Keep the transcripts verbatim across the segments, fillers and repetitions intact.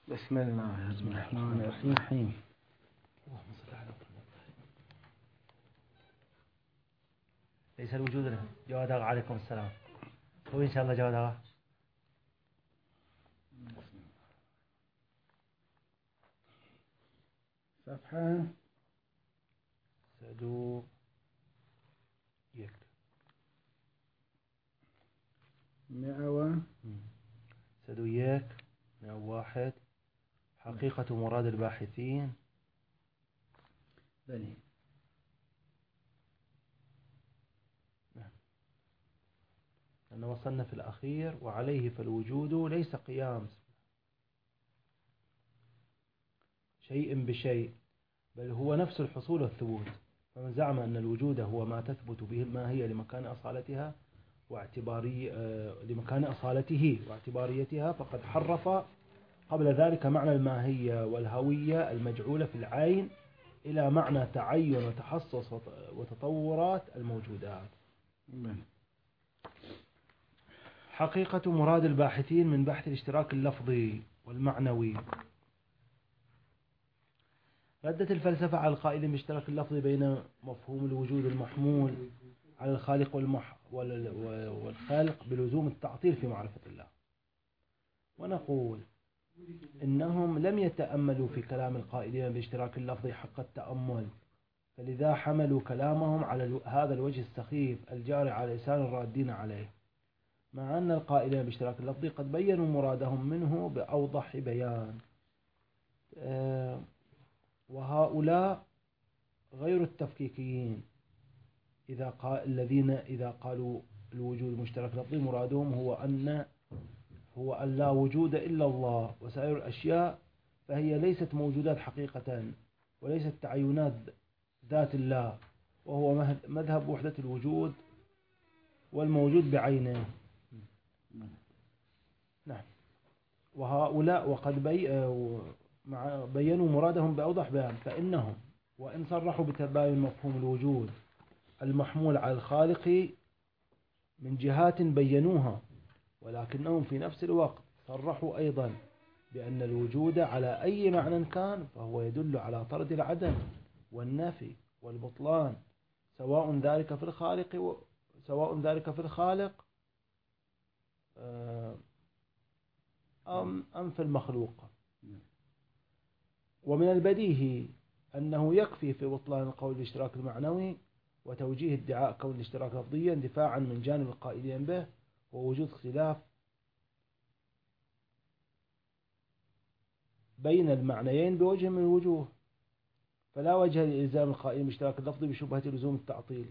بسم الله الرحمن الرحيم. اللهم صل على محمد. ليس الوجود له جواد آغا عليكم السلام. هو إن شاء الله جواد آغا. صفحة سدو يك مئة و سدو يك مئة واحد. حقيقة مراد الباحثين. بني أن وصلنا في الأخير وعليه فالوجود ليس قيام شيء بشيء بل هو نفس الحصول والثبوت. فمن زعم أن الوجود هو ما تثبت به الماهية لمكان أصالتها واعتباري لمكان أصالته واعتباريتها فقد حرف قبل ذلك معنى الماهية والهوية المجعولة في العين إلى معنى تعين وتحصص وتطورات الموجودات. حقيقة مراد الباحثين من بحث الاشتراك اللفظي والمعنوي. ردت الفلسفة على القائلين باشتراك اللفظي بين مفهوم الوجود المحمول على الخالق والمح والخالق بلزوم التعطيل في معرفة الله. ونقول إنهم لم يتأملوا في كلام القائلين باشتراك اللفظي حق التأمل، فلذا حملوا كلامهم على هذا الوجه السخيف الجاري على لسان الرادين عليه، مع أن القائلين باشتراك اللفظي قد بينوا مرادهم منه بأوضح بيان. أه وهؤلاء غير التفكيكيين إذا قال الذين إذا قالوا الوجود مشترك لفظي مرادهم هو أن هو أن لا وجود إلا الله وسائر الأشياء فهي ليست موجودات حقيقة وليست تعينات ذات الله، وهو مذهب وحدة الوجود والموجود بعينه. نعم. وهؤلاء وقد بي بينوا مرادهم بأوضح بيان، فإنهم وإن صرحوا بتباين مفهوم الوجود المحمول على الخالق من جهات بينوها، ولكنهم في نفس الوقت صرحوا أيضا بأن الوجود على أي معنى كان فهو يدل على طرد العدم والنفي والبطلان، سواء ذلك في الخالق و... سواء ذلك في الخالق أم أم في المخلوق. ومن البديهي أنه يكفي في بطلان القول بالاشتراك المعنوي وتوجيه ادعاء كون الاشتراك لفظيا دفاعا من جانب القائلين به ووجود اختلاف بين المعنيين بوجه من الوجوه، فلا وجه لإلزام القائلين باشتراك اللفظي بشبهة لزوم التعطيل.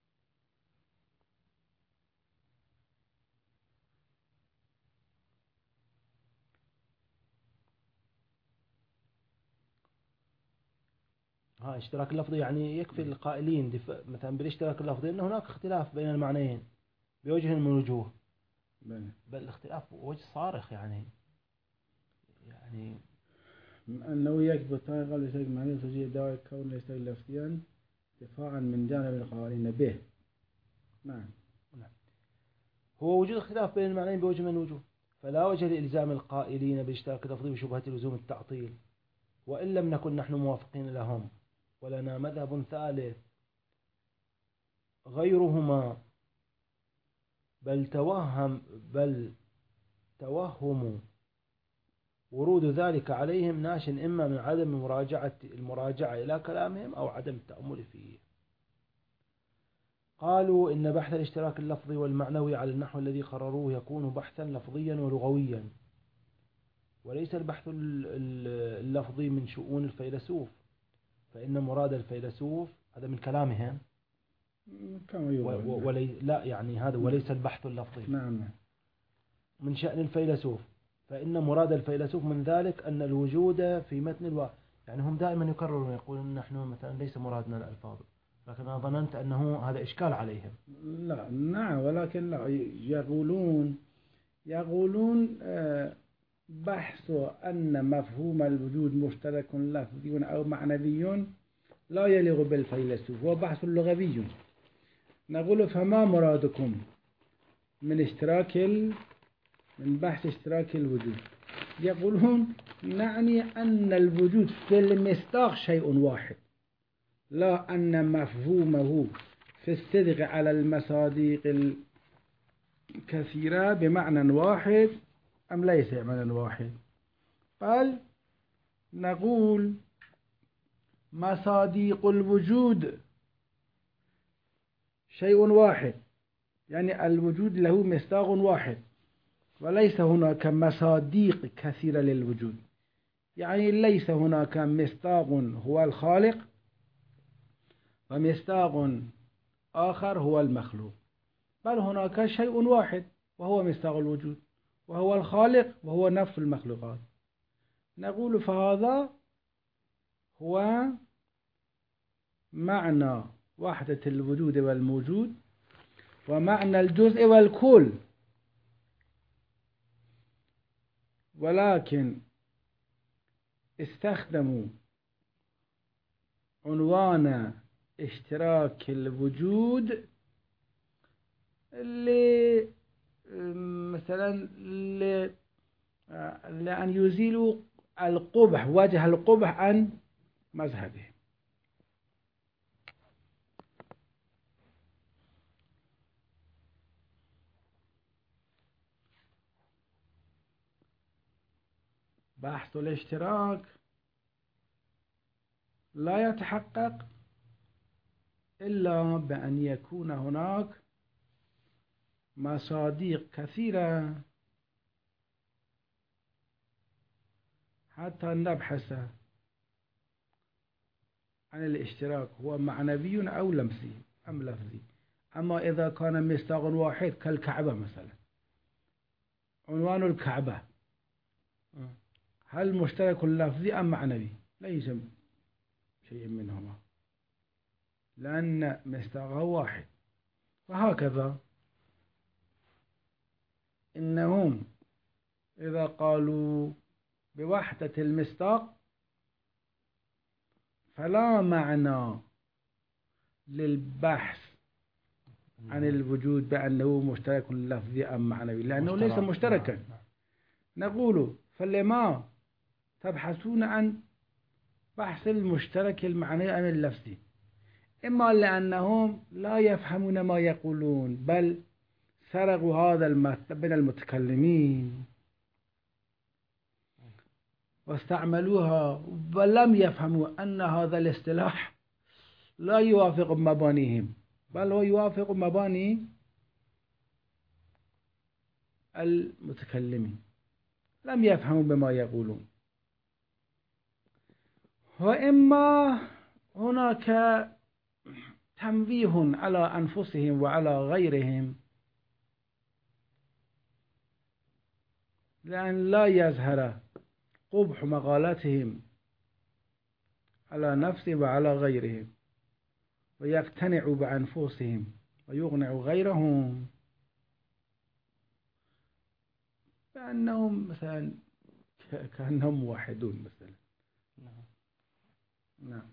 ها اشتراك اللفظي يعني يكفي القائلين مثلا بالاشتراك اللفظي أن هناك اختلاف بين المعنيين بوجه من الوجوه، بل الاختلاف وجه صارخ يعني يعني أنه يجب الطريقة لشرك معنى وتوجيه دعوة كون الاشتراك لفظيا دفاعا من جانب القائلين به. نعم. هو وجود اختلاف بين المعنيين بوجه من الوجوه، فلا وجه لإلزام القائلين باشتراك اللفظي بشبهة لزوم التعطيل، وإن لم نكن نحن موافقين لهم ولنا مذهب ثالث غيرهما، بل توهم بل توهم ورود ذلك عليهم ناش إما من عدم مراجعة المراجعة إلى كلامهم أو عدم التأمل فيه. قالوا إن بحث الاشتراك اللفظي والمعنوي على النحو الذي قرروه يكون بحثا لفظيا ولغويا، وليس البحث اللفظي من شؤون الفيلسوف، فإن مراد الفيلسوف هذا من كلامهم ولي لا يعني هذا وليس البحث اللفظي نعم من شأن الفيلسوف، فإن مراد الفيلسوف من ذلك أن الوجود في متن الواقع. يعني هم دائما يكررون يقولون نحن مثلا ليس مرادنا الألفاظ، لكن أنا ظننت أنه هذا إشكال عليهم. لا نعم، ولكن لا يقولون يقولون بحث أن مفهوم الوجود مشترك لفظي أو معنوي لا يليق بالفيلسوف، هو بحث لغوي. نقول فما مرادكم من اشتراك من بحث اشتراك الوجود؟ يقولون نعني أن الوجود في المصداق شيء واحد، لا أن مفهومه في الصدق على المصادق الكثيرة بمعنى واحد أم ليس بمعنى واحد، بل نقول مصادق الوجود شيء واحد، يعني الوجود له مصداق واحد، وليس هناك مصادق كثيرة للوجود، يعني ليس هناك مصداق هو الخالق ومصداق آخر هو المخلوق، بل هناك شيء واحد وهو مصداق الوجود وهو الخالق وهو نفس المخلوقات. نقول فهذا هو معنى وحدة الوجود والموجود ومعنى الجزء والكل، ولكن استخدموا عنوان اشتراك الوجود اللي مثلا لأن يزيلوا القبح وجه القبح عن مذهبه. بحث الاشتراك لا يتحقق إلا بأن يكون هناك مصادق كثيرة حتى نبحث عن الاشتراك هو معنوي أو لمسي أم لفظي. أما إذا كان مصداق واحد كالكعبة مثلا، عنوان الكعبة هل مشترك لفظي أم معنوي؟ ليس شيء منهما لأن مصداقه واحد. وهكذا إنهم إذا قالوا بوحدة المصداق فلا معنى للبحث عن الوجود بأنه مشترك لفظي أم معنوي، لأنه ليس مشتركا. نقول فلما تبحثون عن بحث المشترك المعنوي أم اللفظي؟ إما لأنهم لا يفهمون ما يقولون بل سرقوا هذا المطلب من المتكلمين واستعملوها ولم يفهموا أن هذا الاصطلاح لا يوافق مبانيهم بل هو يوافق مباني المتكلمين، لم يفهموا بما يقولون. وإما هناك تنبيه على أنفسهم وعلى غيرهم لأن لا يظهر قبح مقالاتهم على نفسهم وعلى غيرهم ويقتنعوا بأنفسهم ويقنعوا غيرهم بأنهم مثلا كأنهم موحدون مثلا. نعم.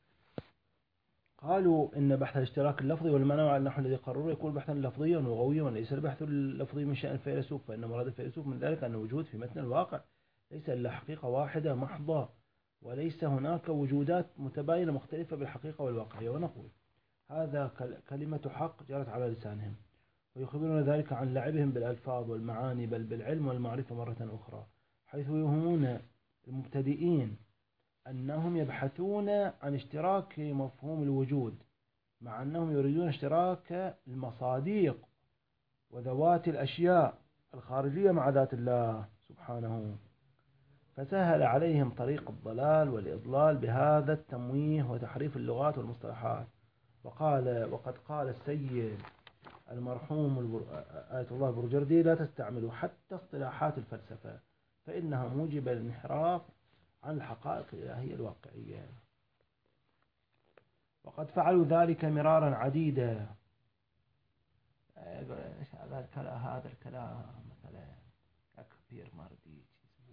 قالوا إن بحث الاشتراك اللفظي والمعنى على النحو الذي قرروا يكون بحثا لفظيا ولغويا، وليس البحث اللفظي من شأن الفيلسوف، فإن مراد الفيلسوف من ذلك أن الوجود في متن الواقع ليس إلا حقيقة واحدة محضة، وليس هناك وجودات متباينة مختلفة بالحقيقة والواقعية. ونقول هذا كلمة حق جرت على لسانهم، ويخبرون ذلك عن لعبهم بالألفاظ والمعاني بل بالعلم والمعرفة مرة أخرى، حيث يوهمون المبتدئين أنهم يبحثون عن اشتراك مفهوم الوجود مع أنهم يريدون اشتراك المصادق وذوات الأشياء الخارجية مع ذات الله سبحانه، فسهل عليهم طريق الضلال والإضلال بهذا التمويه وتحريف اللغات والمصطلحات. وقال وقد قال السيد المرحوم آية الله البروجردي: لا تستعملوا حتى اصطلاحات الفلسفة فإنها موجبة للانحراف عن الحقائق الإلهية الواقعية. وقد فعلوا ذلك مرارا عديدا. هذا الكلام مثلا كبير مردي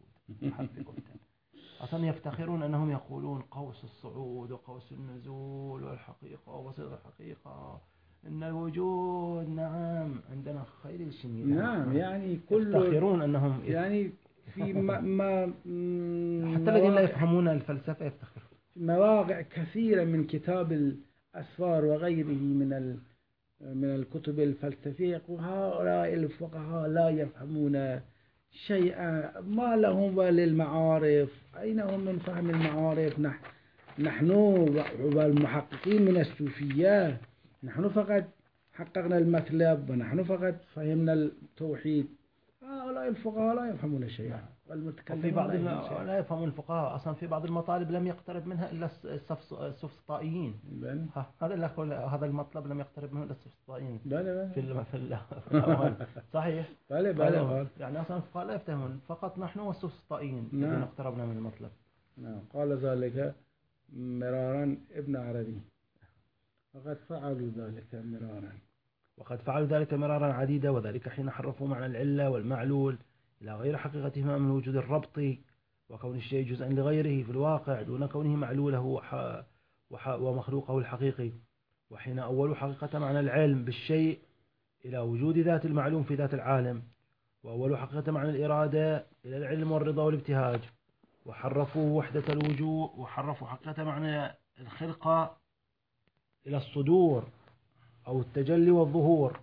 أصلا يفتخرون أنهم يقولون قوس الصعود وقوس النزول والحقيقة وبسيط الحقيقة إن الوجود نعم عندنا خير الشميل. نعم يعني كل يفتخرون أنهم يعني في ما, ما حتى الذين لا يفهمون الفلسفة يفتخرون. في مواقع كثيرة من كتاب الأسفار وغيره من من الكتب الفلسفية يقول هؤلاء الفقهاء لا يفهمون شيئا، ما لهم وللمعارف، أين هم من فهم المعارف؟ نحن نحن والمحققين من الصوفية نحن فقط حققنا المطلب ونحن فقط فهمنا التوحيد. هؤلاء الفقهاء لا يفهمون شيئا والمتكلمون في بعض لا, لا يفهمون الفقهاء أصلا في بعض المطالب لم يقترب منها إلا السفسطائيين. هذا هذا المطلب لم يقترب منه إلا السفسطائيين في في الأول. صحيح. بله بله يعني أصلا الفقهاء لا يفهمون، فقط نحن والسفسطائيين الذين نعم. اقتربنا من المطلب. نعم. قال ذلك مرارا ابن عربي، وقد فعلوا ذلك مرارا وقد فعلوا ذلك مرارا عديدة، وذلك حين حرفوا معنى العلة والمعلول إلى غير حقيقتهما من وجود الربط وكون الشيء جزءا لغيره في الواقع دون كونه معلوله وح... وح... ومخلوقه الحقيقي، وحين أولوا حقيقة معنى العلم بالشيء إلى وجود ذات المعلوم في ذات العالم، وأولوا حقيقة معنى الإرادة إلى العلم والرضا والابتهاج، وحرفوا وحدة الوجود وحرفوا حقيقة معنى الخلقة إلى الصدور أو التجلي والظهور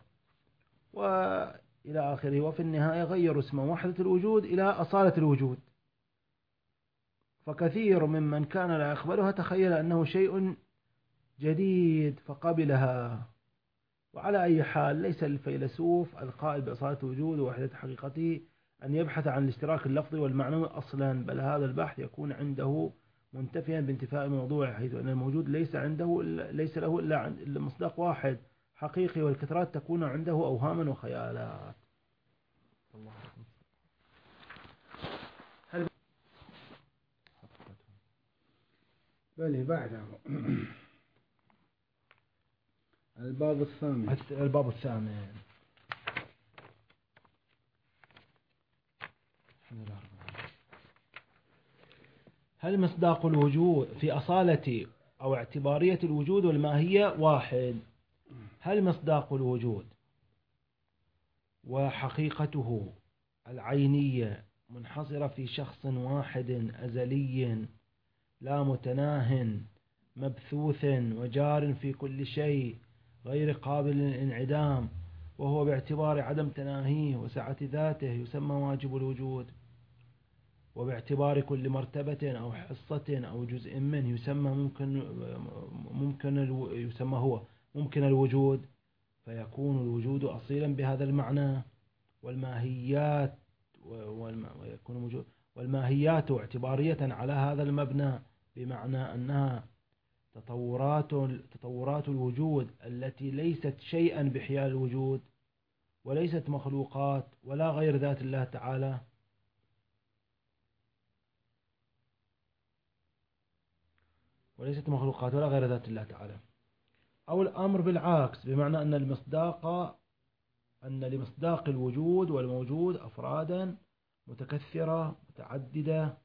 وإلى آخره. وفي النهاية غيروا اسم وحدة الوجود إلى أصالة الوجود، فكثير ممن كان لا يقبلها تخيل أنه شيء جديد فقبلها. وعلى أي حال ليس الفيلسوف القائل بأصالة الوجود ووحدة حقيقته أن يبحث عن الاشتراك اللفظي والمعنوي أصلا، بل هذا البحث يكون عنده منتفيا بانتفاء الموضوع، حيث أن الموجود ليس عنده ليس له إلا مصداق واحد حقيقي، والكثرات تكون عنده أوهاما وخيالات. هل بله بعده الباب الثامن. الباب الثامن. هل مصداق الوجود في أصالة أو اعتبارية الوجود والماهية واحد؟ هل مصداق الوجود وحقيقته العينية منحصرة في شخص واحد أزلي لا متناه مبثوث وجار في كل شيء غير قابل للانعدام، وهو باعتبار عدم تناهيه وسعة ذاته يسمى واجب الوجود، وباعتبار كل مرتبة أو حصة أو جزء منه يسمى ممكن ممكن يسمى هو ممكن الوجود، فيكون الوجود أصيلا بهذا المعنى. والماهيات ويكون والماهيات اعتبارية على هذا المبنى، بمعنى أنها تطورات تطورات الوجود التي ليست شيئا بحيال الوجود، وليست مخلوقات ولا غير ذات الله تعالى، وليست مخلوقات ولا غير ذات الله تعالى. أو الأمر بالعكس، بمعنى أن المصداق أن لمصداق الوجود والموجود أفرادا متكثرة متعددة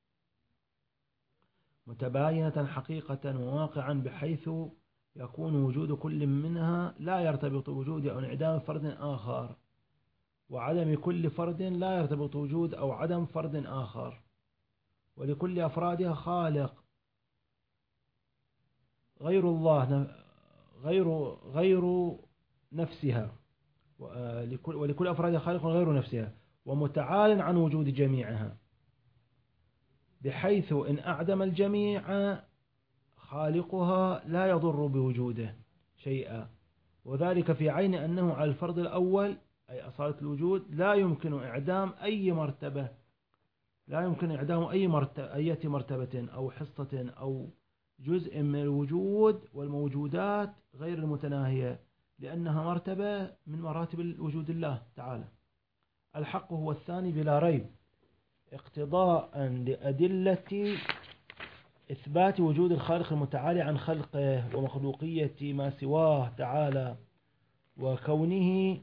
متباينة حقيقة وواقعا، بحيث يكون وجود كل منها لا يرتبط وجود أو انعدام فرد آخر، وعدم كل فرد لا يرتبط وجود أو عدم فرد آخر، ولكل أفرادها خالق غير الله غير غير نفسها، ولكل أفرادها خالق غير نفسها ومتعال عن وجود جميعها، بحيث إن أعدم الجميع خالقها لا يضر بوجوده شيئا، وذلك في عين أنه على الفرض الأول أي أصالة الوجود لا يمكن إعدام أي مرتبة لا يمكن إعدام أي مرتبة أي مرتبة أو حصة أو جزء من الوجود والموجودات غير المتناهية، لأنها مرتبة من مراتب الوجود الله تعالى. الحق هو الثاني بلا ريب، اقتضاء لأدلة إثبات وجود الخالق المتعالي عن خلقه ومخلوقية ما سواه تعالى، وكونه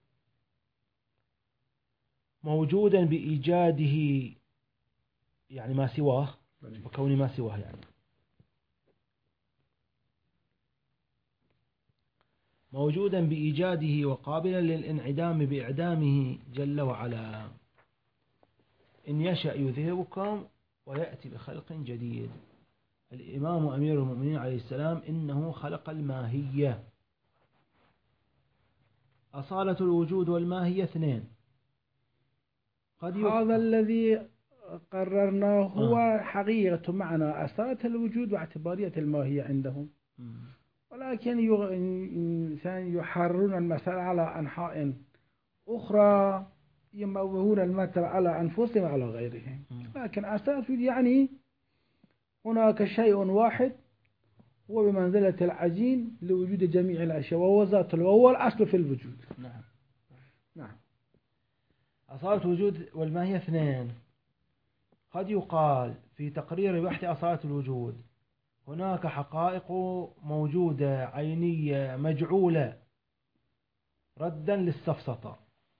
موجودا بإيجاده، يعني ما سواه، وكون ما سواه يعني موجودا بإيجاده وقابلا للانعدام بإعدامه جل وعلا. إن يشأ يذهبكم ويأتي بخلق جديد. الإمام أمير المؤمنين عليه السلام إنه خلق الماهية. أصالة الوجود والماهية اثنين. قد هذا الذي قررناه هو آه. حقيقة معنى أصالة الوجود واعتبارية الماهية عندهم. م. ولكن الإنسان يحررون المسألة على أنحاء أخرى، يموهون المثل على أنفسهم وعلى غيرهم. م. لكن أصالة الوجود يعني هناك شيء واحد هو بمنزلة العجين لوجود جميع الأشياء، وهو ذات وهو الأصل في الوجود. نعم. نعم. أصالة الوجود والماهية اثنين. قد يقال في تقرير بحث أصالة الوجود هناك حقائق موجودة عينية مجعولة ردا للسفسطة،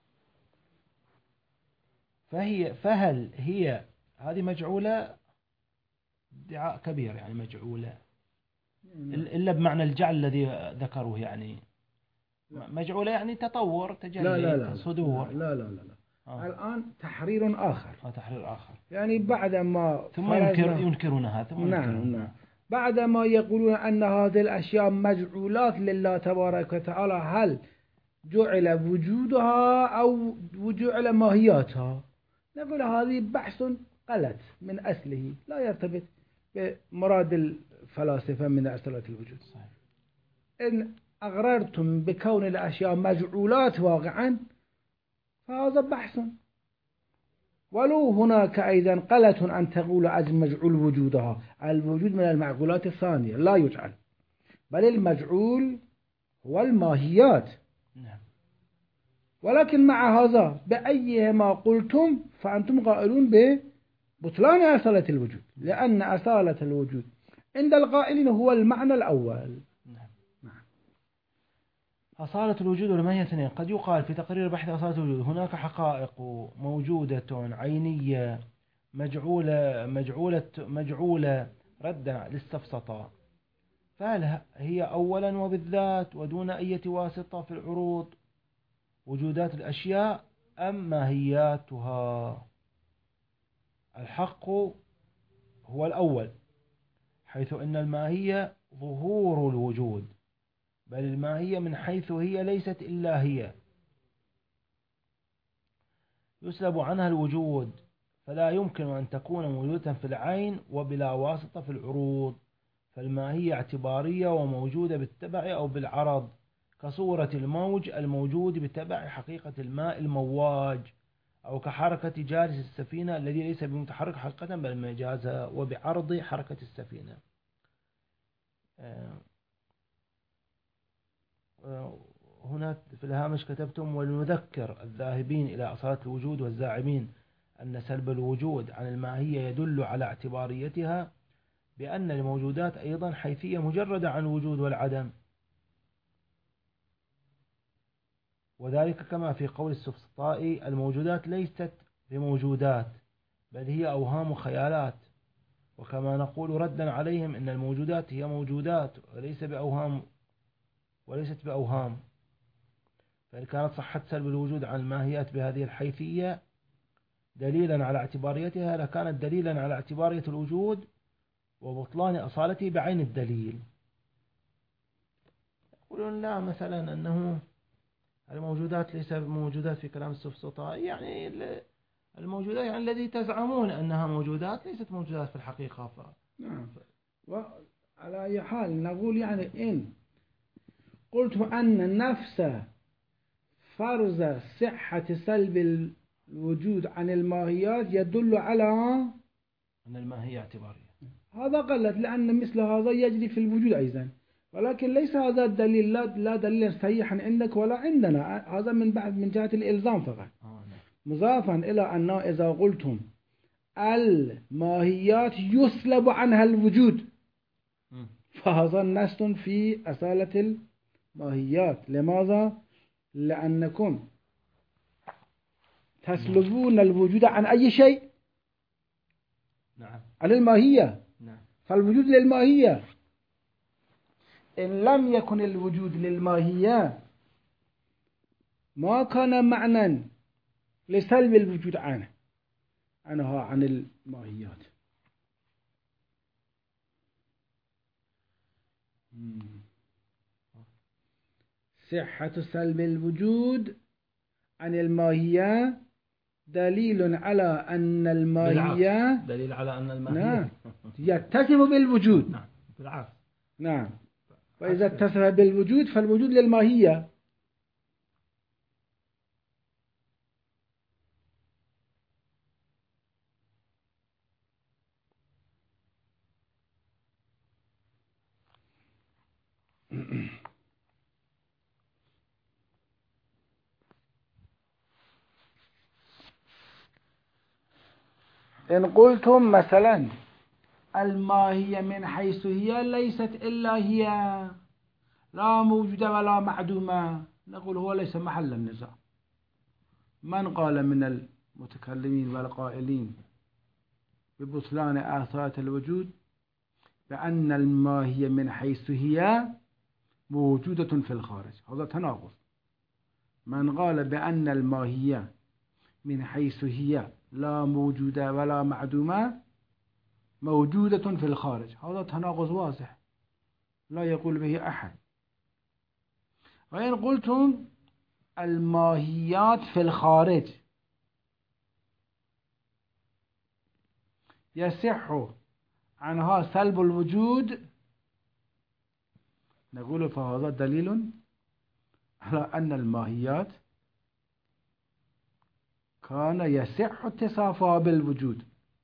فهي فهل هي هذه مجعولة؟ ادعاء كبير يعني مجعولة إلا بمعنى الجعل الذي ذكروه، يعني مجعولة يعني تطور تجلي لا لا لا صدور. لا لا لا, لا. آه. الآن تحرير آخر. آه تحرير آخر يعني بعدما ثم ينكر ينكرون هذا. نعم نعم. بعدما يقولون أن هذه الأشياء مجعولات لله تبارك وتعالى، هل جعل وجودها أو جعل ماهياتها؟ نقول هذه بحث غلط من أصله، لا يرتبط بمراد الفلاسفة من أصالة الوجود. صحيح. إن أغررتم بكون الأشياء مجعولات واقعا فهذا بحث، ولو هناك أيضا قلة أن تقول أجل مجعول وجودها. الوجود من المعقولات الثانية لا يجعل، بل المجعول هو الماهيات. نعم. ولكن مع هذا بأيهما قلتم فأنتم قائلون ببطلان أصالة الوجود، لأن أصالة الوجود عند القائلين هو المعنى الأول. نعم. أصالة الوجود والماهية اثنين. قد يقال في تقرير بحث أصالة الوجود هناك حقائق موجودة عينية مجعولة مجعولة مجعولة ردا للسفسطة، فهل هي أولا وبالذات ودون أي واسطة في العروض وجودات الأشياء أم ماهياتها؟ الحق هو الأول، حيث أن الماهية ظهور الوجود، بل الماهية من حيث هي ليست إلا هي، يسلب عنها الوجود، فلا يمكن أن تكون موجودة في العين وبلا واسطة في العروض، فالماهية اعتبارية وموجودة بالتبع أو بالعرض، كصورة الموج الموجود بتبع حقيقة الماء المواج، أو كحركة جالس السفينة الذي ليس بمتحرك حقيقة بل مجازا وبعرض حركة السفينة. هنا في الهامش كتبتم: ولنذكر الذاهبين إلى أصالة الوجود والزاعمين أن سلب الوجود عن الماهية يدل على اعتباريتها، بأن الموجودات أيضا حيثية مجردة عن الوجود والعدم، وذلك كما في قول السفسطائي: الموجودات ليست بموجودات بل هي أوهام وخيالات، وكما نقول ردا عليهم إن الموجودات هي موجودات وليس بأوهام وليست بأوهام. فإن كانت صحة سلب الوجود عن الماهيات بهذه الحيثية دليلا على اعتباريتها، لكانت دليلا على اعتبارية الوجود وبطلان أصالته بعين الدليل. يقولون لا، مثلا أنه الموجودات ليس موجودات في كلام السفسطائي، يعني الموجودات يعني الذي تزعمون أنها موجودات ليست موجودات في الحقيقة. ف... نعم. وعلى أي حال نقول يعني إن قلت أن النفس فرض صحة سلب الوجود عن الماهيات يدل على أن الماهية اعتبارية، هذا غلط، لأن مثل هذا يجري في الوجود أيضا، ولكن ليس هذا الدليل لا دليل صحيحا عندك ولا عندنا، هذا من بعد من جهة الإلزام فقط. مضافا إلى أن إذا قلتم الماهيات يسلب عنها الوجود فهذا نص في أصالة الماهيات. لماذا؟ لأنكم تسلبون الوجود عن أي شيء؟ نعم. عن الماهية. نعم. فالوجود للماهية، إن لم يكن الوجود للماهية ما كان معنى لسلب الوجود عنه. عنها عن الماهيات. صحة سلب الوجود عن الماهية دليل على أن الماهية دليل على أن الماهية نعم يتصف بالوجود. نعم بالعكس. نعم. وإذا اتصف بالوجود فالوجود للماهية. إن قلتم مثلا الماهية من حيث هي ليست إلا هي لا موجودة ولا معدومة، نقول هو ليس محل النزاع. من قال من المتكلمين والقائلين ببطلان آثار الوجود بأن الماهية من حيث هي موجودة في الخارج؟ هذا تناقض. من قال بأن الماهية من حيث هي لا موجودة ولا معدومة موجودة في الخارج، هذا تناقض واضح لا يقول به أحد. وإن قلتم الماهيات في الخارج يصح عنها سلب الوجود، نقول فهذا دليل على أن الماهيات كان يصح اتصافها بالوجود،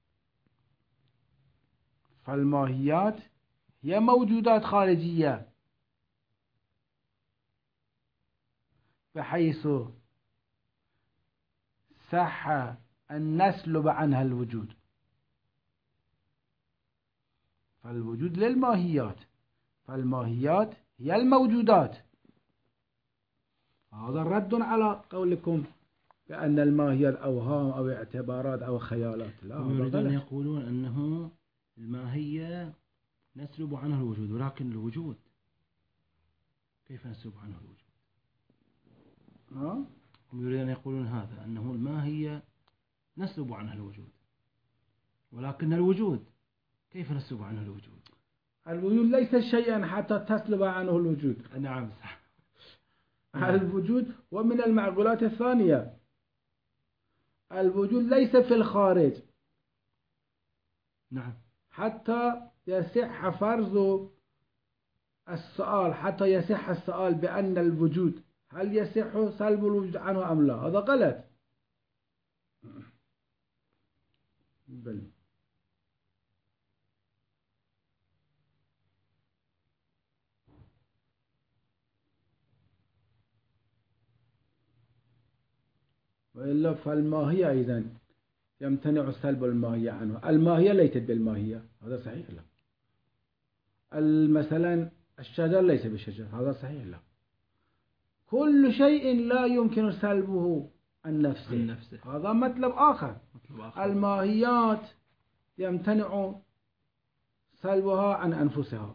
فالماهيات هي موجودات خارجية بحيث صح أن نسلب عنها الوجود، فالوجود للماهيات، فالماهيات هي الموجودات. هذا رد على قولكم بأن الماهيات أوهام أو اعتبارات أو خيالات. لا، يريدون يقولون أنه الماهية نسلب عنه الوجود، ولكن الوجود كيف نسلب عنه الوجود؟ ها؟ هم يريدون يقولون هذا، أنه الماهية نسلب عنه الوجود، ولكن الوجود كيف نسلب عنه الوجود؟ الوجود ليس شيئا حتى تسلب عنه الوجود. نعم صح. الوجود ومن المعقولات الثانية، الوجود ليس في الخارج. نعم. حتى يصح فرض السؤال، حتى يصح السؤال بأن الوجود هل يصح سلب الوجود عنه أم لا، هذا غلط. بل وإلا فالماهية أيضا يمتنع سلب الماهية عنه. الماهية ليست بالماهية، هذا صحيح لا. مثلا الشجر ليس بالشجر، هذا صحيح لا. كل شيء لا يمكن سلبه عن نفسه, عن نفسه. هذا مطلب آخر. مطلب آخر. الماهيات يمتنع سلبها عن أنفسها،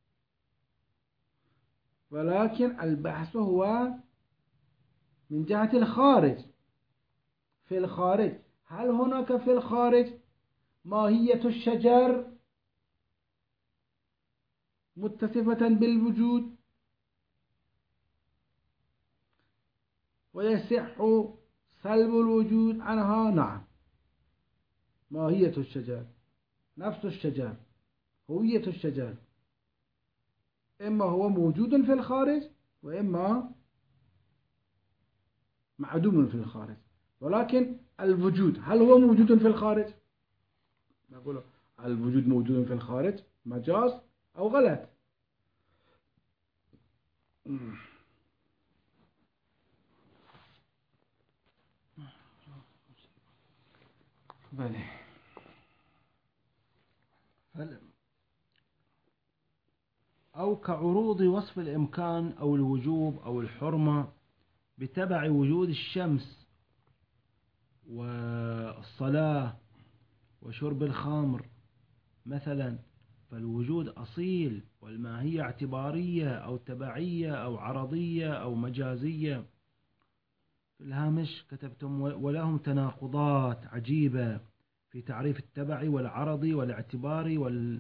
ولكن البحث هو من جهة الخارج. في الخارج، هل هناك في الخارج ماهية الشجر متصفة بالوجود ويصح سلب الوجود عنها؟ نعم، ماهية الشجر، نفس الشجر، هوية الشجر، إما هو موجود في الخارج وإما معدوم في الخارج. ولكن الوجود هل هو موجود في الخارج؟ نقول الوجود موجود في الخارج مجاز أو غلط. بله. أو كعروض وصف الإمكان أو الوجوب أو الحرمة بتبع وجود الشمس والصلاة وشرب الخمر مثلا، فالوجود أصيل والماهية اعتبارية أو تبعية أو عرضية أو مجازية. في الهامش كتبتم ولهم تناقضات عجيبة في تعريف التبع والعرض والاعتبار وال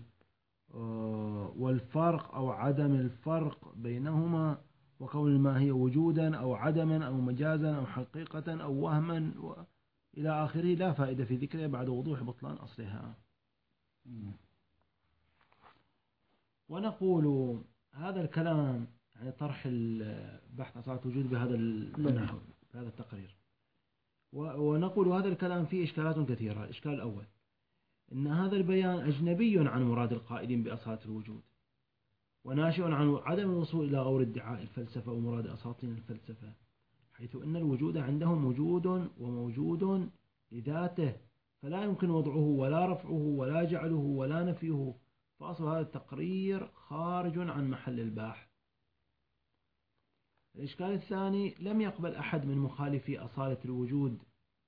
والفرق أو عدم الفرق بينهما، وكون الماهية وجودا أو عدما أو مجازا أو حقيقة أو وهما إلى آخره، لا فائدة في ذكره بعد وضوح بطلان أصلها. ونقول هذا الكلام يعني طرح البحث أصالة وجود بهذا النحو بهذا التقرير، ونقول هذا الكلام فيه إشكالات كثيرة. الإشكال الأول إن هذا البيان أجنبي عن مراد القائلين بأصالة الوجود، وناشئ عن عدم الوصول إلى غور ادعاء الفلسفة ومراد أساطين الفلسفة، حيث أن الوجود عندهم وجود وموجود لذاته، فلا يمكن وضعه ولا رفعه ولا جعله ولا نفيه، فأصل هذا التقرير خارج عن محل الباحث. الإشكال الثاني، لم يقبل أحد من مخالفي أصالة الوجود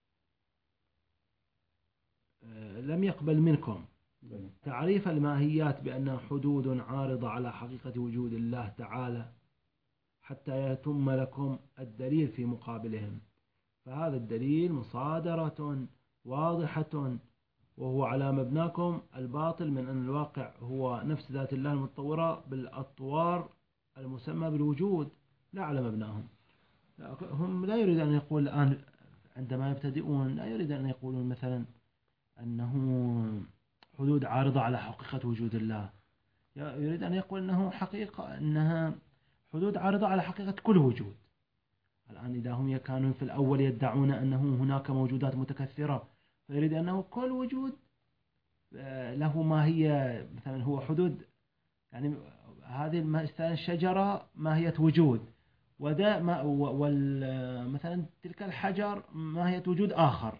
لم يقبل منكم تعريف الماهيات بأنها حدود عارضة على حقيقة وجود الله تعالى حتى يتم لكم الدليل في مقابلهم، فهذا الدليل مصادرة واضحة وهو على مبناكم الباطل من أن الواقع هو نفس ذات الله المتطورة بالأطوار المسمى بالوجود، لا على مبناهم. هم لا يريد أن يقول الآن عندما يبتدئون لا يريد أن يقولون مثلا أنه حدود عارضة على حقيقة وجود الله، يريد أن يقول أنه حقيقة أنها حدود عارضة على حقيقة كل وجود. الآن إذا هم كانوا في الأول يدعون أنه هناك موجودات متكثرة، فيريد أنه كل وجود له ماهية، مثلا هو حدود، يعني هذه مثلا الشجرة ماهية وجود، وده ما مثلا تلك الحجر ماهية وجود آخر.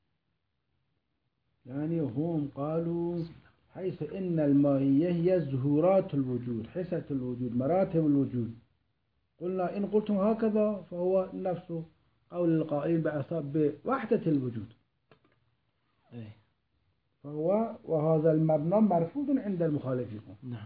يعني هم قالوا حيث إن الماهية هي ظهورات الوجود، حسة الوجود، مراتب الوجود، قلنا إن قلتم هكذا فهو نفس قول القائل بوحدة الوجود، فهو وهذا المبنى مرفوض عند المخالفين. نعم.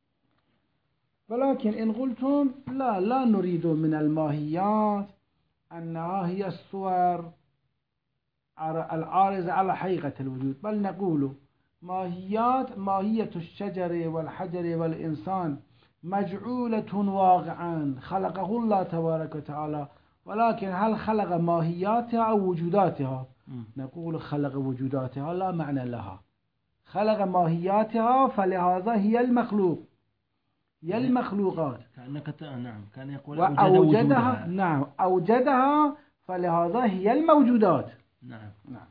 ولكن إن قلتم لا لا نريد من الماهيات أنها هي الصور العارضة على حقيقة الوجود، بل نقول ماهيات ماهية الشجر والحجر والإنسان مجعولة واقعا خلقه الله تبارك وتعالى، ولكن هل خلق ماهياتها أو وجوداتها؟ م. نقول خلق وجوداتها لا معنى لها، خلق ماهياتها فلهذا هي المخلوق، هي المخلوقات. كأنك نعم كان يقول أوجدها، نعم أوجدها فلهذا هي الموجودات. نعم نعم.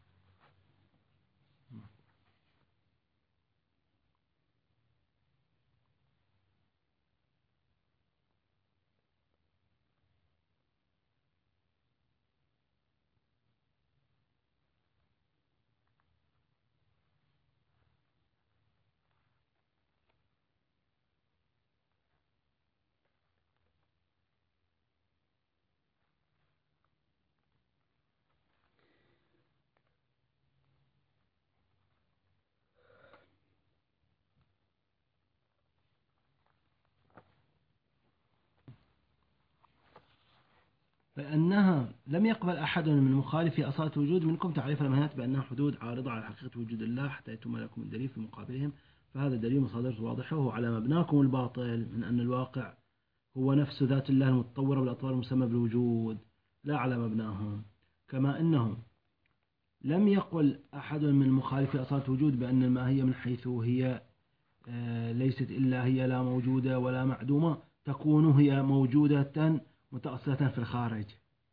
فإنها لم يقبل أحد من مخالفي أصالة الوجود منكم تعريف الماهيات بأنها حدود عارضة على حقيقة وجود الله حتى يتم لكم الدليل في مقابلهم، فهذا الدليل مصادرة واضحة وهو على مبناكم الباطل من أن الواقع هو نفس ذات الله المتطورة بالأطوار المسمى بالوجود لا على مبناهم. كما أنه لم يقل أحد من مخالفي أصالة الوجود بأن الماهية من حيث هي ليست إلا هي لا موجودة ولا معدومة تكون هي موجودة متأصلة في الخارج،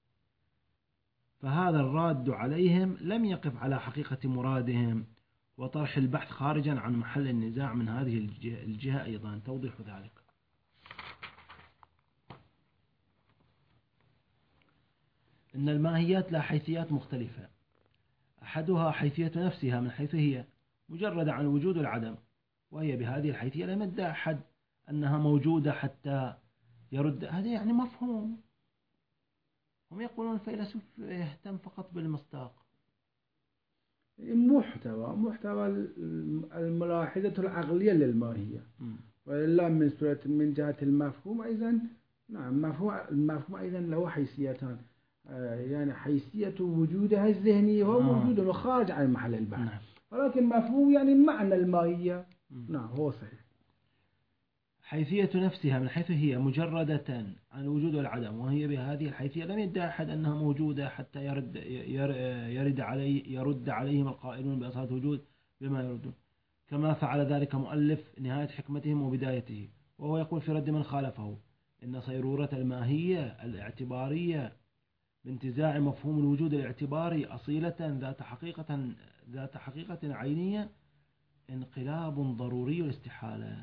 فهذا الراد عليهم لم يقف على حقيقة مرادهم وطرح البحث خارجا عن محل النزاع من هذه الجهة, الجهة أيضا توضيح ذلك. إن الماهيات لها حيثيات مختلفة، أحدها حيثية نفسها من حيث هي مجردة عن الوجود والعدم، وهي بهذه الحيثية لم يدعي أحد أنها موجودة حتى يرد، هذا يعني مفهوم. هم يقولون الفيلسوف يهتم فقط بالمصداق، محتوى محتوى الملاحظة العقلية للماهية، ولله من سورة من جهة المفهوم أيضا. نعم مفهوم المفهوم أيضا له حيثيتان، يعني حيثية وجودها الذهني هو موجود وخارج عن محل البحث. نعم. ولكن مفهوم يعني معنى الماهية. نعم هو صحيح. حيثية نفسها من حيث هي مجردة عن الوجود والعدم، وهي بهذه الحيثية لم يدعي أحد أنها موجودة حتى يرد يرد عليه يرد عليهم القائلون بأصالة وجود بما يردون، كما فعل ذلك مؤلف نهاية حكمتهم وبدايته، وهو يقول في رد من خالفه إن صيرورة الماهية الاعتبارية بانتزاع مفهوم الوجود الاعتباري أصيلة ذات حقيقة ذات حقيقة عينية انقلاب ضروري الاستحالة.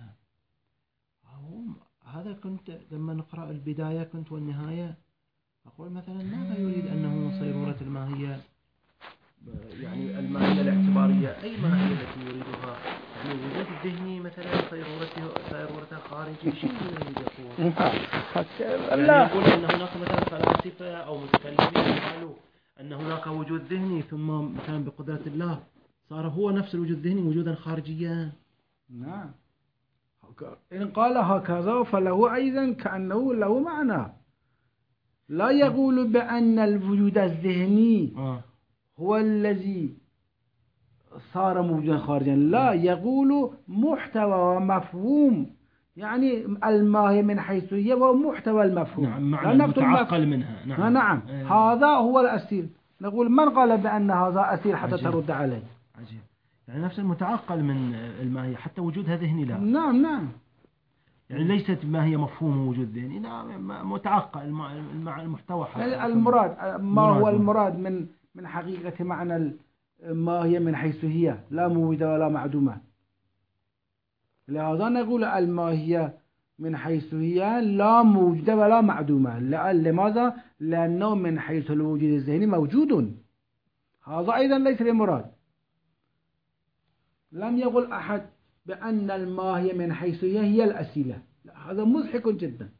هذا كنت لما نقرأ البداية كنت والنهاية أقول مثلا ماذا يريد أنه صيرورة الماهية، يعني الماهية الاعتبارية أي ماهية التي يريدها، يعني الوجود الذهني مثلا صيرورته صيرورته خارجي، شيء يريد يقول يعني يقول أن هناك مثلا فلاسفة أو متكلمين قالوا أن هناك وجود ذهني ثم مثلا بقدرة الله صار هو نفس الوجود الذهني وجودا خارجيا. نعم إن قال هكذا فله أيضا كأنه له معنى، لا يقول بأن الوجود الذهني آه. هو الذي صار موجودا خارجا، لا يقول محتوى ومفهوم، يعني الماهي من حيث هي ومحتوى المفهوم. نعم معنى المتعقل منها. نعم, نعم. آه. هذا هو الأسير. نقول من قال بأن هذا أسير حتى عجيب. ترد عليه. عجيب. يعني نفس المتعقل من الماهية حتى وجودها ذهني لا. نعم نعم. يعني ليست ما هي مفهوم وجود ذهني، لا متعقل مع المحتوى. يعني المراد ما هو المراد من من حقيقة معنى ما هي من حيث هي لا موجودة ولا معدومة. لهذا نقول الماهية من حيث هي لا موجودة ولا معدومة. لماذا؟ لأنه من حيث الوجود الذهني موجود. هذا أيضا ليس المراد. لم يقل أحد بأن الماهية من حيث هي هي الأسئلة، هذا مضحك جدا.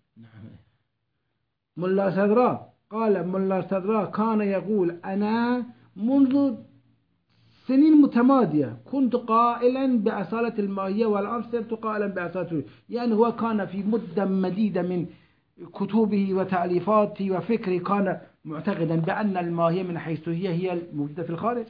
ملا سدرا قال ملا سدرا كان يقول أنا منذ سنين متمادية كنت قائلا بأصالة الماهية والآن صرت قائلا بأصالة، يعني هو كان في مدة مديدة من كتبه وتأليفاته وفكره كان معتقدا بأن الماهية من حيث هي هي الموجودة في الخارج.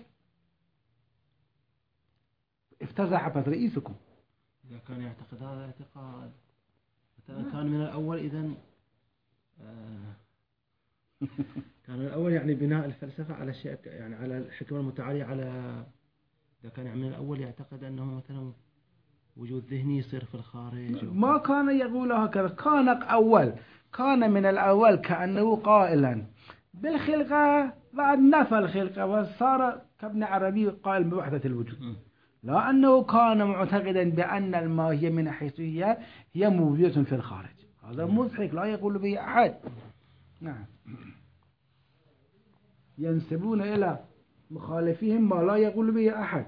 افتزع بس رئيسكم إذا كان يعتقد هذا اعتقاد كان من الأول إذن آه كان الأول يعني بناء الفلسفة على شيء يعني على الحكمة المتعالية على إذا كان يعني من الأول يعتقد أنه مثلا وجود ذهني يصير في الخارج ما كان يقول هكذا. كان أول كان من الأول كأنه قائلا بالخلقة بعد نفى الخلقة وصار كابن عربي قائل بوحدة الوجود م. لا أنه كان معتقدا بأن الماهية من حيث هي هي موجودة في الخارج. هذا مضحك لا يقول به أحد. نعم ينسبون إلى مخالفهم ما لا يقول به أحد.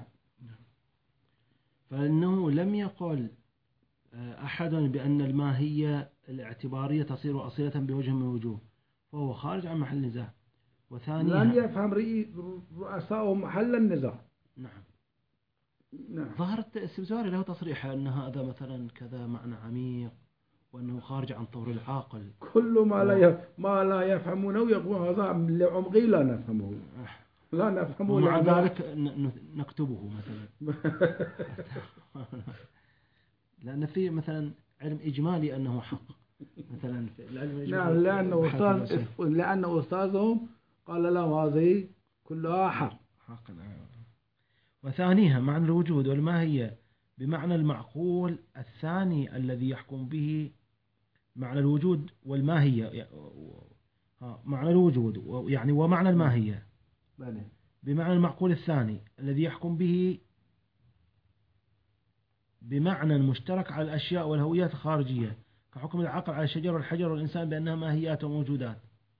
فإنه لم يقل أحد بأن الماهية الاعتبارية تصير أصيلة بوجه من الوجوه، فهو خارج عن محل النزاع. وثانيا لم يفهم رؤساء محل النزاع. نعم. نعم. ظهرت السبزواري له تصريح أن هذا مثلا كذا معنى عميق وأنه خارج عن طور العاقل. كل ما لا و... ما لا يفهمونه يقول هذا لعمقي لا نفهمه لا نفهمه. ومع ذلك نكتبه مثلا لأن في مثلا علم إجمالي أنه حق مثلا في العلم الإجمالي. نعم لأنه أستاذ لأن أستاذهم قال لهم هذه كلها حق. حق. وثانيها معنى الوجود والماهية بمعنى المعقول الثاني الذي يحكم به معنى الوجود والماهية. معنى الوجود يعني ومعنى الماهية بمعنى المعقول الثاني الذي يحكم به بمعنى مشترك على الأشياء والهويات الخارجية كحكم العقل على الشجر والحجر والإنسان بأنها ماهيات وموجودات.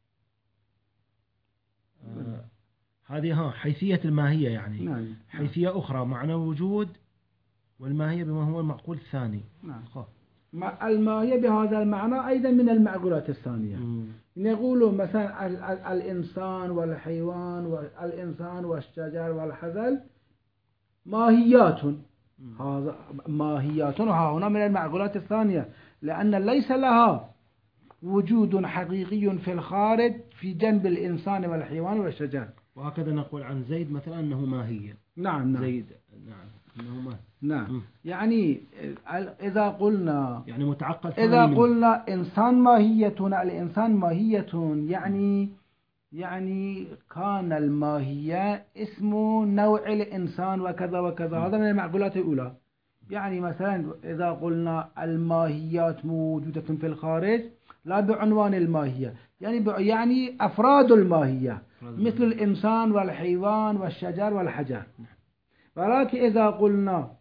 آه هذه ها حيثية الماهية يعني نعم. حيثية أخرى معنى الوجود والماهية بما هو المعقول الثاني. نعم. الماهية بهذا المعنى أيضا من المعقولات الثانية. نقول مثلا ال ال الإنسان والحيوان والإنسان والشجر والحجر ماهيات. هذا ماهيات وها هنا من المعقولات الثانية، لأن ليس لها وجود حقيقي في الخارج في جنب الإنسان والحيوان والشجر. وهكذا نقول عن زيد مثلا أنه ماهية. نعم نعم زيد نعم أنه ماهي. نعم م. يعني إذا قلنا يعني متعقل إذا من قلنا إنسان ماهية، الإنسان ماهية يعني يعني كان الماهية اسمه نوع الإنسان وكذا وكذا. هذا من المعقولات الأولى. يعني مثلا إذا قلنا الماهيات موجودة في الخارج لا بعنوان الماهية، يعني يعني أفراد الماهية مثل الإنسان والحيوان والشجر والحجر. ولكن إذا قلنا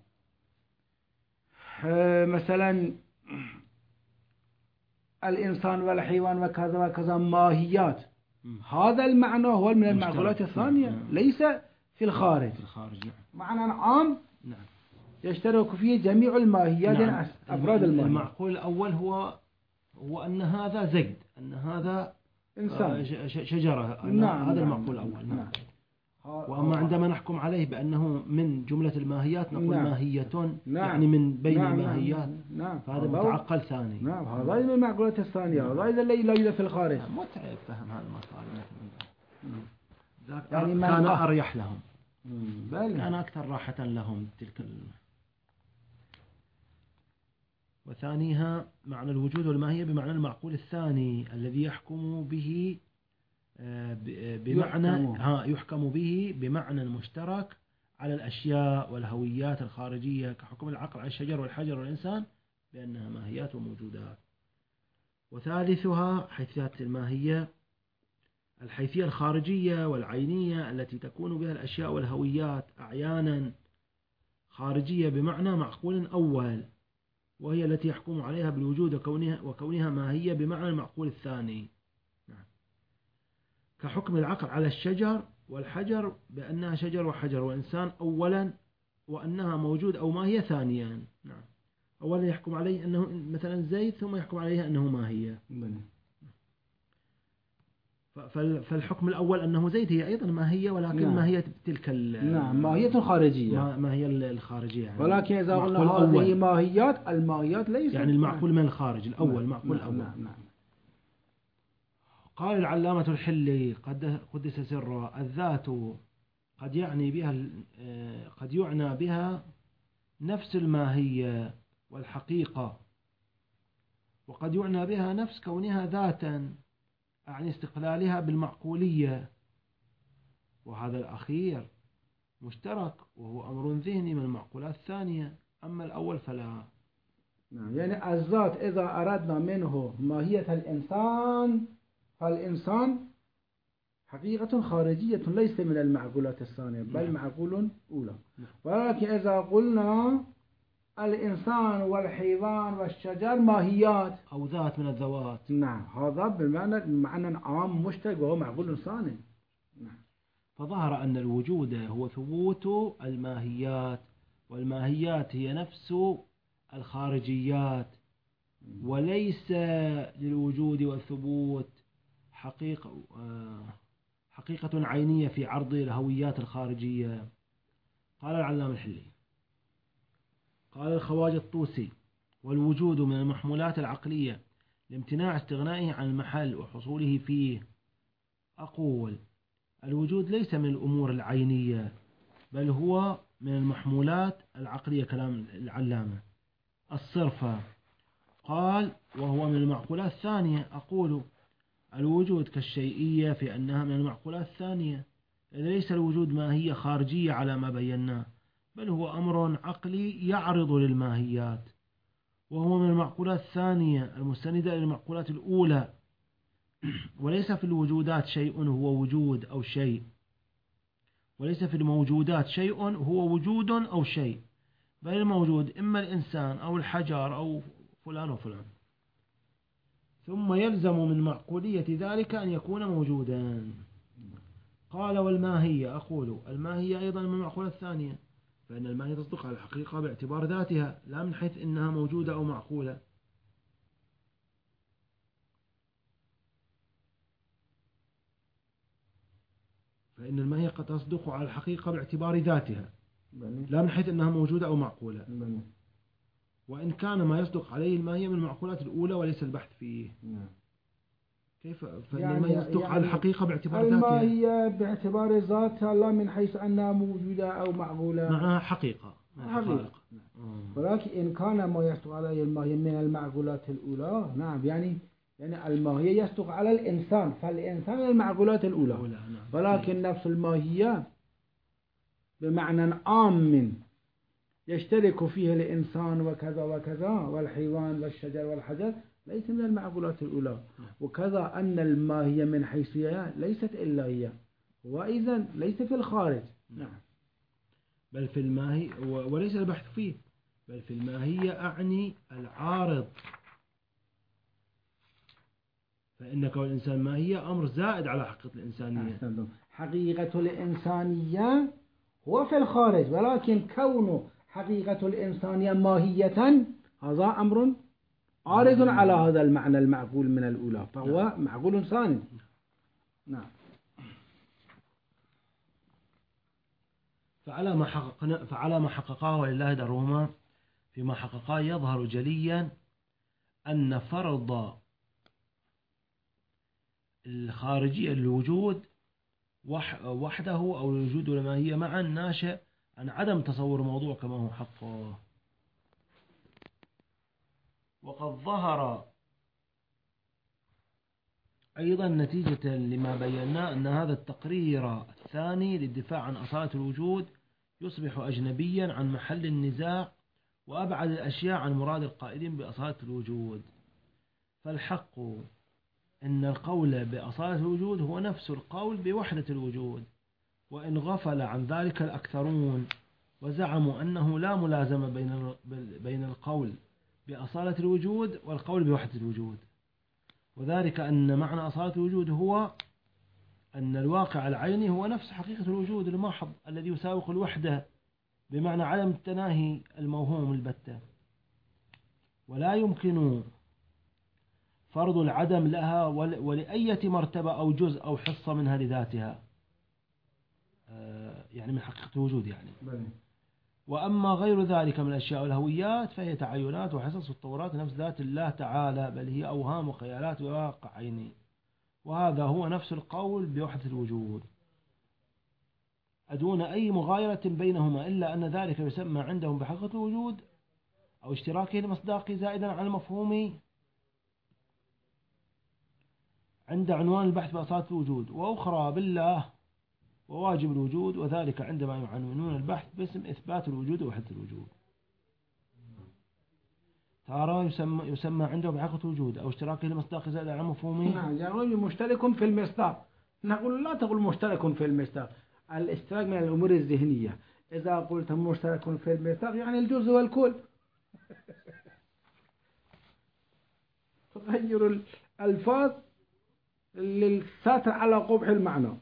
مثلا الإنسان والحيوان وكذا وكذا ماهيات، هذا المعنى هو من المعقولات الثانية. نعم. ليس في الخارج. في الخارج نعم. معنى عام نعم. يشترك فيه جميع الماهيات. نعم. أفراد الماهيات. المعقول الأول هو هو أن هذا زيد، أن هذا إنسان شجرة. نعم. هذا نعم. المعقول الأول. نعم. نعم. وأما عندما نحكم عليه بأنه من جملة الماهيات نقول نعم. ماهية. نعم. يعني من بين نعم. الماهيات. نعم. فهذا متعقل ثاني. نعم. هذا من المعقولات الثانية. هذا إذا لا يوجد في الخارج. متعب فهم هذا المطالب. يعني كان أريح لهم. بل. كان أكثر راحة لهم تلك ال... وثانيها معنى الوجود والماهية بمعنى المعقول الثاني الذي يحكم به بمعنى ها يحكم به بمعنى مشترك على الأشياء والهويات الخارجية كحكم العقل على الشجر والحجر والإنسان بأنها ماهيات وموجودات. وثالثها حيثية الماهية الحيثية الخارجية والعينية التي تكون بها الأشياء والهويات أعيانا خارجية بمعنى معقول أول، وهي التي يحكم عليها بالوجود وكونها, وكونها ماهية بمعنى المعقول الثاني. نعم. كحكم العقل على الشجر والحجر بأنها شجر وحجر وإنسان أولا، وأنها موجود أو ماهية ثانيا. نعم. أولا يحكم عليه أنه مثلا زيد، ثم يحكم عليه أنه ماهية. فالحكم الأول أنه زيد هي أيضا ماهية، ولكن نعم. ماهية تلك نعم ماهية خارجية. ماهية الخارجية يعني. ولكن إذا قلنا هذه ماهيات، الماهيات ليست يعني المعقول من الخارج الأول. نعم. معقول نعم. الأول. نعم. نعم. قال العلامة الحلي قدس سره الذات قد يعني بها قد يعنى بها نفس الماهية والحقيقة، وقد يعنى بها نفس كونها ذاتا أعني استقلالها بالمعقولية، وهذا الأخير مشترك وهو أمر ذهني من المعقولات الثانية، أما الأول فلا. يعني الذات إذا أردنا منه ماهية الإنسان فالإنسان حقيقة خارجية ليس من المعقولات الثانية بل معقول أولى. ولكن إذا قلنا الإنسان والحيوان والشجر ماهيات أو ذات من الذوات، نعم هذا بالمعنى معنى عام مشترك وهو معقول ثاني. نعم. فظهر أن الوجود هو ثبوت الماهيات، والماهيات هي نفس الخارجيات، وليس للوجود والثبوت حقيقة حقيقة عينية في عرض الهويات الخارجية. قال العلامة الحلي قال الخواجة الطوسي والوجود من المحمولات العقلية لامتناع استغنائه عن المحل وحصوله فيه. أقول الوجود ليس من الأمور العينية بل هو من المحمولات العقلية. كلام العلامة الصرفة. قال وهو من المعقولات الثانية. أقول الوجود كالشيئية في أنها من المعقولات الثانية، إذ ليس الوجود ماهية خارجية على ما بيناه، بل هو أمر عقلي يعرض للماهيات، وهو من المعقولات الثانية المستندة للمعقولات الأولى. وليس في الوجودات شيء هو وجود أو شيء، وليس في الموجودات شيء هو وجود أو شيء، بل الموجود إما الإنسان أو الحجر أو فلان وفلان. ثم يلزم من معقولية ذلك أن يكون موجودا. قال والماهية. أقول الماهية أيضا من المعقولات الثانية، فإن الماهية تصدق على الحقيقة باعتبار ذاتها لا من حيث إنها موجودة أو معقولة. فإن الماهية قد تصدق على الحقيقة باعتبار ذاتها لا من حيث إنها موجودة أو معقولة، وإن كان ما يصدق عليه الماهية من المعقولات الأولى وليس البحث فيه. كيف فإن يعني الماهية يصدق يعني على الحقيقة باعتبار ذاتها؟ الماهية باعتبار ذاتها لا من حيث أنها موجودة أو معقولة، معناها حقيقة حقيقة. ولكن إن كان ما يصدق عليه الماهية من المعقولات الأولى، نعم، يعني يعني الماهية يصدق على الإنسان، فالإنسان من المعقولات الأولى، ولكن نفس الماهية بمعنى عام يشترك فيه الإنسان وكذا وكذا والحيوان والشجر والحجر ليس من المعقولات الأولى. وكذا أن الماهية من حيث هي ليست إلا هي، وإذا ليس في الخارج. نعم. بل في الماهي وليس البحث فيه، بل في الماهية أعني العارض، فإن كون الإنسان ماهية أمر زائد على حقيقة الإنسانية. حقيقة الإنسانية هو في الخارج، ولكن كونه حقيقة الإنسانية ماهية هذا أمر عارض على هذا المعنى المعقول من الأولى، فهو نعم. معقول ثاني. نعم. فعلى ما حققنا فعلى ما حققاه ولله درهما فيما حققاه يظهر جليا أن فرض الخارجية للوجود وحده أو الوجود والماهية معا ناشئ عن عدم تصور موضوع كما هو حقه. وقد ظهر أيضا نتيجة لما بيناه أن هذا التقرير الثاني للدفاع عن أصالة الوجود يصبح أجنبيا عن محل النزاع وأبعد الأشياء عن مراد القائلين بأصالة الوجود. فالحق أن القول بأصالة الوجود هو نفس القول بوحدة الوجود، وإن غفل عن ذلك الأكثرون وزعموا أنه لا ملازمة بين بين القول بأصالة الوجود والقول بوحدة الوجود، وذلك أن معنى أصالة الوجود هو أن الواقع العيني هو نفس حقيقة الوجود المحض الذي يساوق الوحدة بمعنى عدم التناهي الموهوم البتة، ولا يمكن فرض العدم لها ولأية مرتبة أو جزء أو حصة منها لذاتها، يعني من حقيقة الوجود يعني. وأما غير ذلك من الأشياء والهويات فهي تعينات وحصص وتطورات نفس ذات الله تعالى، بل هي أوهام وخيالات وواقع عيني، وهذا هو نفس القول بوحدة الوجود أدون أي مغايرة بينهما، إلا أن ذلك يسمى عندهم بحقيقة الوجود أو اشتراكه المصداقي زائدا عن المفهوم عند عنوان البحث بأصالة الوجود، وأخرى بالله وواجب الوجود، وذلك عندما يعنونون البحث باسم إثبات الوجود ووحدة الوجود. ترى يسمى, يسمى عندهم بحقيقة الوجود أو اشتراكه المصداقي زائدا عن مفهومه. نعم، يعني مشترك في المصداق. نقول لا تقول مشترك في المصداق، الاشتراك من الأمور الذهنية. إذا قلت مشترك في المصداق يعني الجزء والكل. تغير الألفاظ للساتر على قبح المعنى.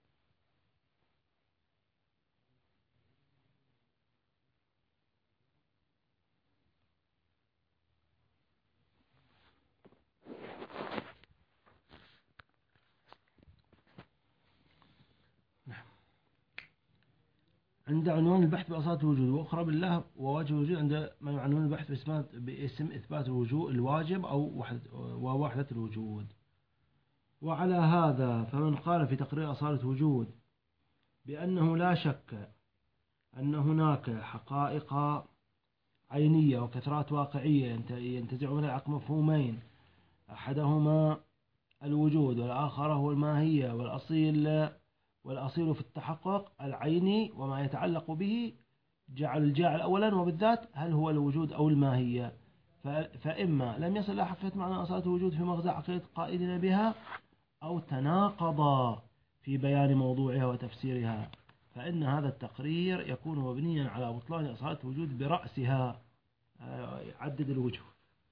عند عنوان البحث بأصالة الوجود، وأخرى بالله وواجب الوجود عند ما يعنون البحث باسم إثبات الوجود الواجب أو ووحدة الوجود. وعلى هذا فمن قال في تقرير أصالة الوجود بأنه لا شك أن هناك حقائق عينية وكثرات واقعية ينتزع من العقل مفهومين، أحدهما الوجود والآخر هو الماهية، والأصيل والأصيل في التحقق العيني وما يتعلق به، جعل الجاعل أولا وبالذات هل هو الوجود أو الماهية، فإما لم يصل إلى حقيقة معنى أصالة الوجود في مغزى عقيدة قائلين بها، أو تناقض في بيان موضوعها وتفسيرها، فإن هذا التقرير يكون مبنيا على بطلان أصالة الوجود برأسها. عدد الوجه،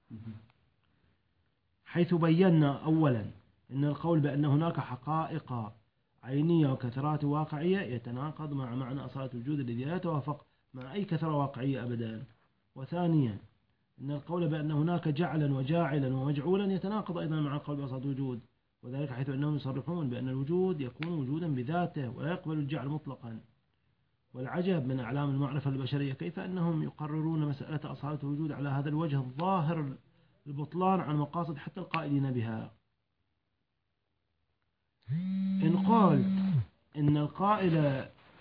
حيث بينا أولا أن القول بأن هناك حقائق عينية وكثرات واقعية يتناقض مع معنى أصالة الوجود الذي لا يتوافق مع أي كثرة واقعية أبدا. وثانيا أن القول بأن هناك جعلا وجاعلا ومجعولا يتناقض أيضا مع القول بأصالة الوجود، وذلك حيث أنهم يصرحون بأن الوجود يكون وجودا بذاته ولا يقبل الجعل مطلقا. والعجب من أعلام المعرفة البشرية كيف أنهم يقررون مسألة أصالة الوجود على هذا الوجه الظاهر البطلان عن مقاصد حتى القائلين بها. إن قال إن القائل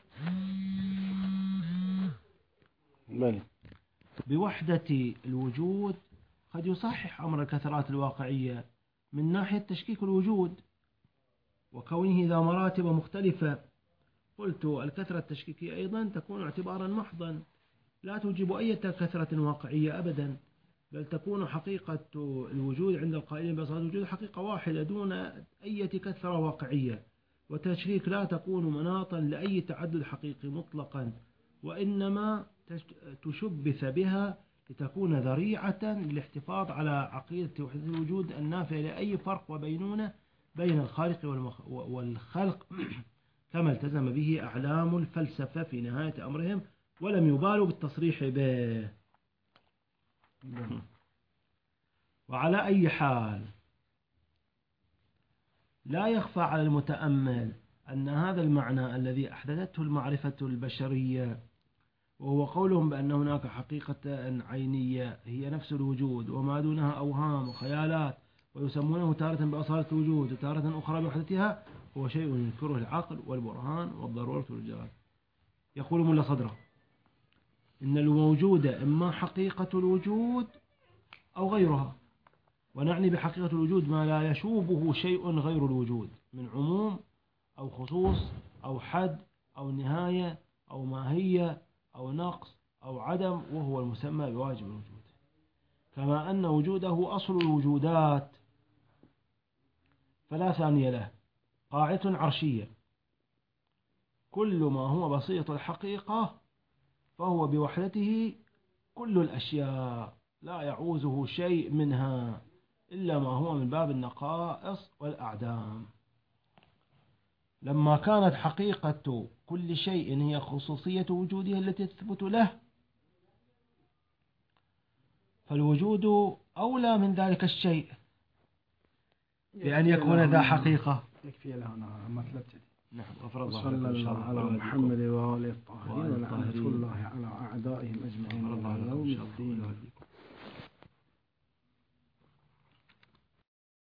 بوحدة الوجود قد يصحح أمر الكثرات الواقعية من ناحية تشكيك الوجود وكونه ذا مراتب مختلفة، قلت الكثرة التشكيكية أيضا تكون اعتبارا محضا لا توجب أي كثرة واقعية أبدا، بل تكون حقيقة الوجود عند القائلين بأصالة الوجود حقيقة واحدة دون أي كثرة واقعية، وتشكيك لا تكون مناطا لأي تعدد حقيقي مطلقا، وإنما تشبث بها لتكون ذريعة للاحتفاظ على عقيدة وحدة الوجود النافية لأي فرق وبينونة بين الخالق والخلق كما التزم به أعلام الفلسفة في نهاية أمرهم ولم يبالوا بالتصريح به. وعلى أي حال لا يخفى على المتأمل أن هذا المعنى الذي أحدثته المعرفة البشرية، وهو قولهم بأن هناك حقيقة عينية هي نفس الوجود وما دونها أوهام وخيالات، ويسمونه تارة بأصالة الوجود وتارة أخرى بوحدتها، هو شيء ينكره العقل والبرهان والضرورة والجلال. يقول ملا صدرة إن الموجود إما حقيقة الوجود أو غيرها، ونعني بحقيقة الوجود ما لا يشوبه شيء غير الوجود من عموم أو خصوص أو حد أو نهاية أو ماهية أو نقص أو عدم، وهو المسمى بواجب الوجود، كما أن وجوده أصل الوجودات فلا ثاني له، قاعدة عرشية، كل ما هو بسيط الحقيقة فهو بوحدته كل الأشياء لا يعوزه شيء منها إلا ما هو من باب النقائص والأعدام. لما كانت حقيقة كل شيء هي خصوصية وجوده التي تثبت له، فالوجود أولى من ذلك الشيء بأن يكون ذا حقيقة. يكفي لنا مطلبتي. نعم. وصلى الله على محمد وآله الطاهرين ولعنة الله على أعدائهم أجمعين.